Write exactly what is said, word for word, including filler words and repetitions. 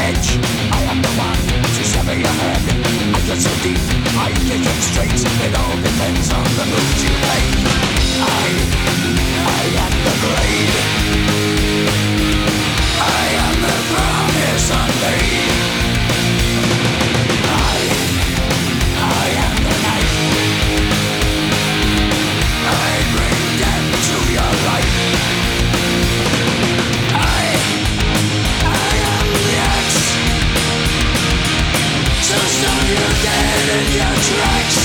edge. I am the one to sever your head. I cut so deep, I kick it straight. It all depends on the moves you make. I, I am the blade. I am the promise unmade. I, I am the knife. I bring death to your life. I, I am the axe. So stop you dead in your tracks.